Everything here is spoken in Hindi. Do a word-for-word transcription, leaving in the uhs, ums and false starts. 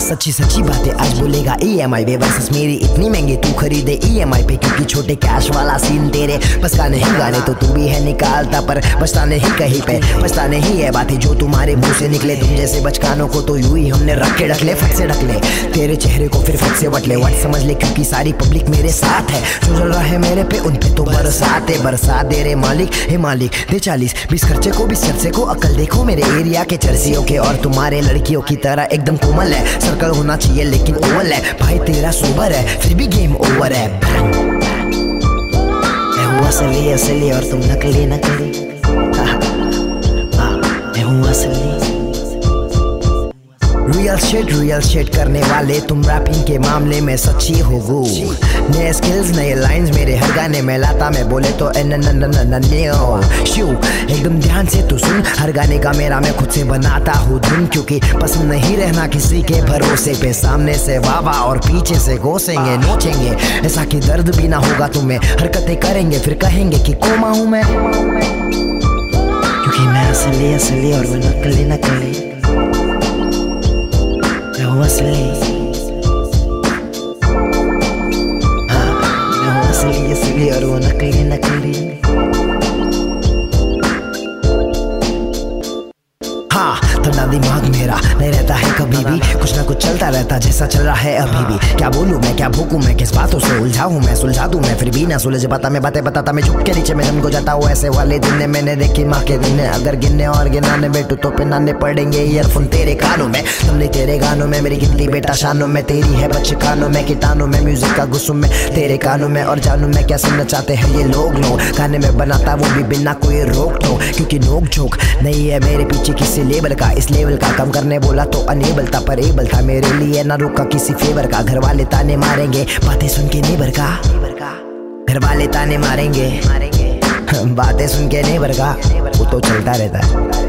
सच्ची सच्ची बातें आज बोलेगा ई एम आई पे वर्सेस मेरी इतनी महंगी तू खरीदे ई एम आई पे, क्योंकि छोटे कैश वाला सीन तेरे बस का नहीं। गाने तो तू भी है निकालता पर बचता नहीं कहीं पे, बचता नहीं है बातें जो तुम्हारे मुंह से निकले। तुम जैसे बचकानों को तो यूं ही हमने रख के रख ले, फट से रख ले तेरे चेहरे को फिर फट से वट ले। वट समझ ले क्योंकि सारी पब्लिक मेरे साथ है, जो चल रहा है मेरे पे उन पे तो बरसात है। बरसात दे रे मालिक, हे मालिक दे चालीस बीस खर्चे को बीस चर्चे को। अकल देखो मेरे एरिया के चर्सियों के और तुम्हारे लड़कियों की तरह एकदम कोमल है। सर्कल होना चाहिए लेकिन ओवल है, भाई तेरा सोबर है फिर भी गेम ओवर है। मैं हूँ असली असली और तुम नकली नकली, मैं हूँ असली। रियल शिट रियल शिट करने वाले तुम रैपिंग के मामले में सच्ची हो गो। नए स्किल्स नए लाइंस मेरे हर गाने में लाता, मैं बोले तो एन न न न न न शू एकदम ध्यान से तू सुन। हर गाने का मेरा मैं खुद से बनाता हूँ धुन, क्योंकि पसंद नहीं रहना किसी के भरोसे पे। सामने से वावा और पीछे से घोसेंगे नोचेंगे, ऐसा कि दर्द भी ना होगा तुम्हें। हरकतें करेंगे फिर कहेंगे कि कोमा हूँ मैं, क्योंकि मैं असली असली और वो नकली नकली। मैं हूँ असली, हाँ मैं हूँ असली असली और वो नकली नकली। हाँ ठंडा दिमाग मेरा नहीं रहता है कभी भी, कुछ ना कुछ चलता रहता जैसा चल रहा है अभी भी। क्या बोलूं मैं क्या भूकूं मैं, किस बातों से उलझा हूँ मैं, सुलझा दूं मैं फिर भी ना सुलझ पाता। मैं बातें बताता मैं झुक के नीचे में जम को जाता हूँ। ऐसे वाले दिन मैंने देखी माँ के दिन, अगर गिनने और गिनाने बैठू तो पिनाने पड़ेंगे ईयरफोन तेरे कानों में। तुमने तेरे गानों में मेरी गिनती बेटा शानों में, तेरी है बच्चे कानों में कीटाणों में, म्यूजिक का गुस्सों में तेरे कानों में। और जानू मैं क्या सुनना चाहते हैं ये लोग लोग, गाने में बनाता वो भी बिना कोई रोक टोक, क्योंकि नोक झोंक नहीं है मेरे पीछे किसी लेवल का। इस लेवल का कम करने बोला तो अनेबल था पर एबल था मेरे लिए ना रुका किसी फेवर का। घर वाले ताने मारेंगे बातें सुन के नेबर का, घर वाले ताने मारेंगे बातें सुन के नेबर का, वो तो चलता रहता है।